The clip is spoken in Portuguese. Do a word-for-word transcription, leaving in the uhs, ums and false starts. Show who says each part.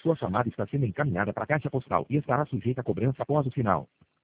Speaker 1: Sua chamada está sendo encaminhada para a caixa postal e estará sujeita a cobrança após o sinal.